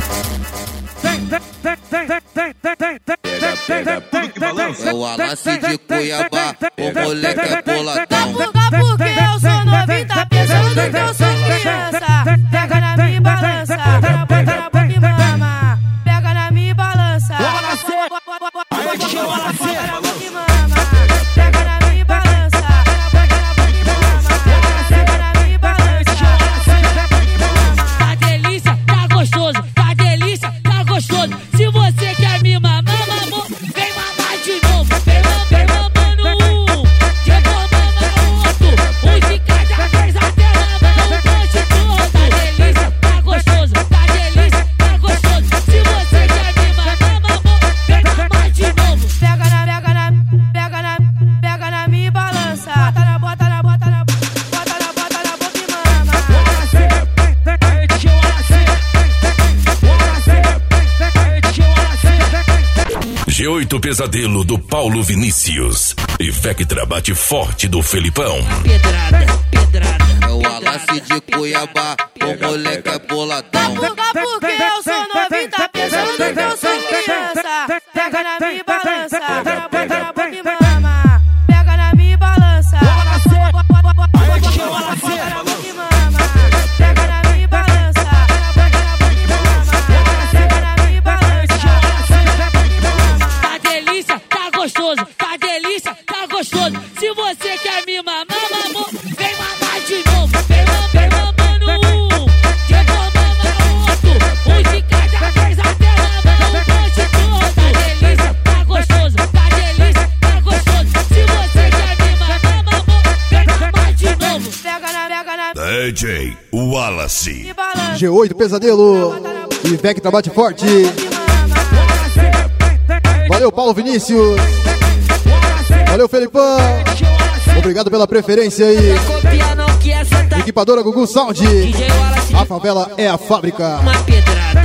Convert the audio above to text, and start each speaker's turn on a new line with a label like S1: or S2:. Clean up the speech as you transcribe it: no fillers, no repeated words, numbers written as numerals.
S1: É o Wallace de Cuiabá, o moleque é boladão.
S2: Porque eu sou novinho, tá pensando que eu sou criança. Pega na minha balança, pega na boca e mama. Pega na minha balança. Aí DJ Wallace. Pega na minha balança, pega na boca e mama. Pega na minha balança.
S3: Tá delícia, tá gostoso. Tá delícia, tá gostoso. Se você quer me mamar, mamou, vem mamar de novo. Vem mamando um, depois mama outro. Um de cada vez até mamar o monte todo. Tá delícia, tá gostoso. Tá delícia, tá gostoso. Se você quer me mamar, mamou, vem mamar de novo.
S2: Pega na minha balança. Bota na boca e mama.
S4: Aí DJ Wallace. Aí DJ Wallace.
S5: G8 Pesadelo do Paulo Vinícius e Vectra bate forte do Felipão.
S3: Pedrada.
S1: É o Wallace de Cuiabá, o moleque é boladão.
S2: Porque eu sou novinho, tá pensando que eu sou criança. Pega na minha balança, pega na boca e mama. Pega na minha balança.
S4: Aí DJ Wallace.
S2: Pega na boca e mama. Pega na minha balança, pega na boca e mama. Pega na minha balança.
S3: Tá delícia, tá gostoso. Tá delícia, tá gostoso. Se você quer me mamar, mamou, vem mamar de novo. Vem mamando um, depois mama outro. Um de cada vez até mamar o monte todo. Tá delícia, tá gostoso. Tá delícia, tá gostoso. Se você quer me mamar, mamou, vem mamar de novo.
S2: Pega na
S5: DJ Wallace.
S2: minha balança.
S6: G8 Pesadelo e Vectra bate forte. Valeu, Paulo Vinícius. Valeu, Felipão. Obrigado pela preferência aí.
S3: Copia não que essa tá
S6: Equipadora Gugu Sound.
S3: DJ Wallace
S6: A favela é a fábrica.
S3: uma pedrada.